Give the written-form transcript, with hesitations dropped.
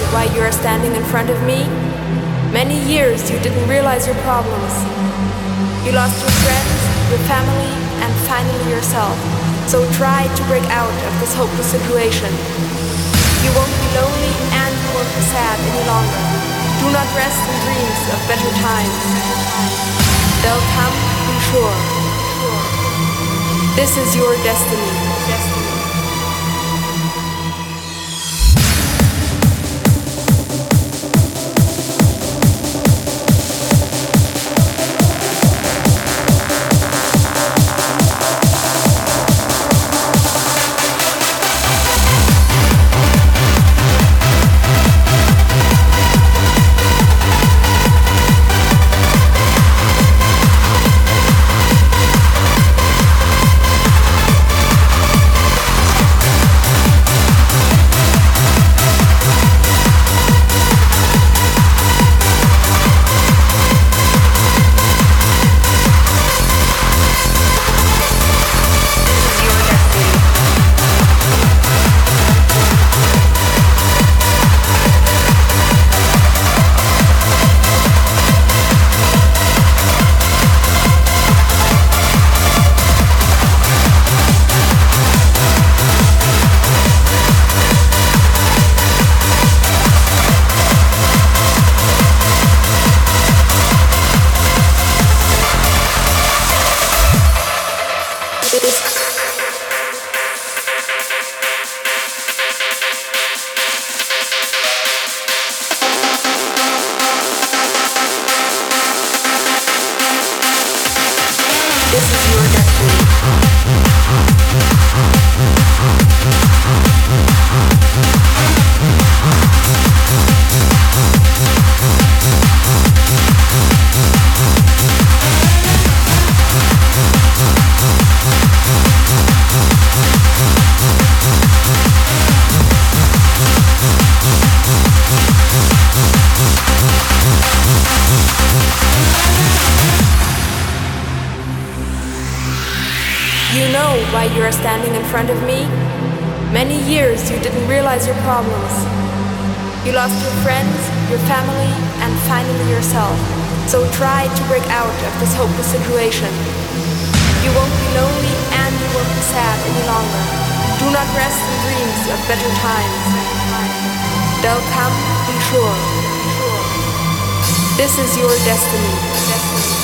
why you are standing in front of me? Many years you didn't realize your problems. You lost your friends, your family, and finally yourself. So try to break out of this hopeless situation. You won't be lonely and you won't be sad any longer. Do not rest in dreams of better times. They'll come, be sure. This is your destiny. Why you are standing in front of me? Many years you didn't realize your problems. You lost your friends, your family, and finally yourself. So try to break out of this hopeless situation. You won't be lonely and you won't be sad any longer. Do not rest in dreams of better times. They'll come, be sure. This is your destiny.